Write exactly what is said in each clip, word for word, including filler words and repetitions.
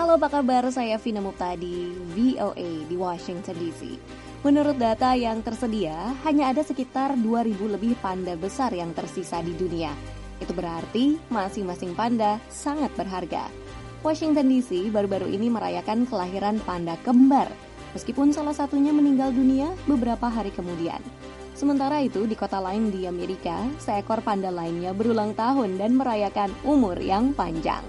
Halo, apa kabar? Saya Vina Muptadi, V O A di Washington D C. Menurut data yang tersedia, hanya ada sekitar dua ribu lebih panda besar yang tersisa di dunia. Itu berarti masing-masing panda sangat berharga. Washington D C baru-baru ini merayakan kelahiran panda kembar, meskipun salah satunya meninggal dunia beberapa hari kemudian. Sementara itu, di kota lain di Amerika, seekor panda lainnya berulang tahun dan merayakan umur yang panjang.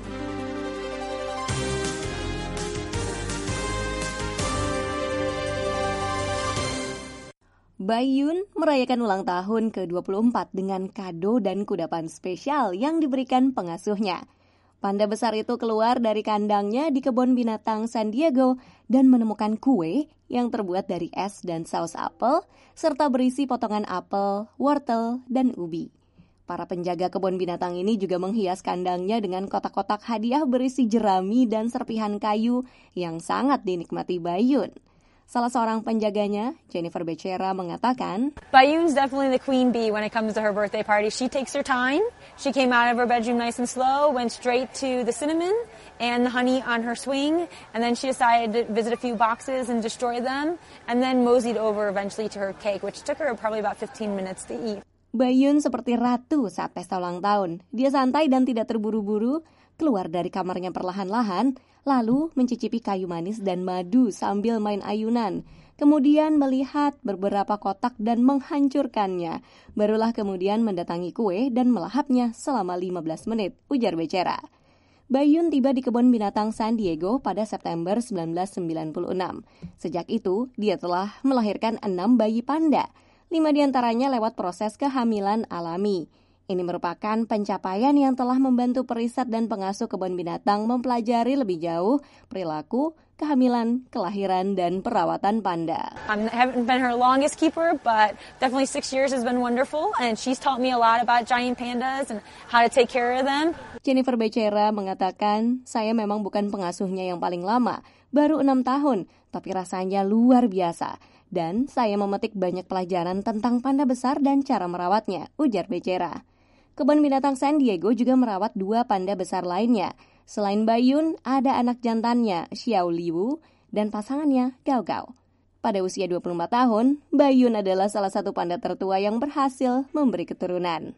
Baiyun merayakan ulang tahun ke dua puluh empat dengan kado dan kudapan spesial yang diberikan pengasuhnya. Panda besar itu keluar dari kandangnya di kebun binatang San Diego dan menemukan kue yang terbuat dari es dan saus apel, serta berisi potongan apel, wortel, dan ubi. Para penjaga kebun binatang ini juga menghias kandangnya dengan kotak-kotak hadiah berisi jerami dan serpihan kayu yang sangat dinikmati Baiyun. Salah seorang penjaganya, Jennifer Becerra, mengatakan, Baiyun's definitely the queen bee when it comes to her birthday party. She takes her time. She came out of her bedroom nice and slow, went straight to the cinnamon and the honey on her swing, and then she decided to visit a few boxes and destroy them, and then moseyed over eventually to her cake, which took her probably about fifteen minutes to eat. Baiyun seperti ratu saat pesta ulang tahun. Dia santai dan tidak terburu-buru, keluar dari kamarnya perlahan-lahan, lalu mencicipi kayu manis dan madu sambil main ayunan. Kemudian melihat beberapa kotak dan menghancurkannya. Barulah kemudian mendatangi kue dan melahapnya selama lima belas menit, ujar Becerra. Baiyun tiba di kebun binatang San Diego pada September sembilan belas sembilan puluh enam. Sejak itu, dia telah melahirkan enam bayi panda. Lima diantaranya lewat proses kehamilan alami. Ini merupakan pencapaian yang telah membantu perisat dan pengasuh kebun binatang mempelajari lebih jauh perilaku, kehamilan, kelahiran, dan perawatan panda. I haven't been her longest keeper, but definitely six years has been wonderful, and she's taught me a lot about giant pandas and how to take care of them. Jennifer Becerra mengatakan, saya memang bukan pengasuhnya yang paling lama, baru enam tahun, tapi rasanya luar biasa. Dan saya memetik banyak pelajaran tentang panda besar dan cara merawatnya, ujar Becerra. Kebun binatang San Diego juga merawat dua panda besar lainnya. Selain Baiyun, ada anak jantannya, Xiao Liu, dan pasangannya, Gao Gao. Pada usia dua puluh empat tahun, Baiyun adalah salah satu panda tertua yang berhasil memberi keturunan.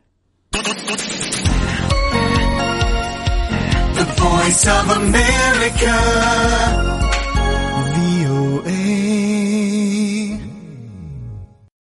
The Voice of America.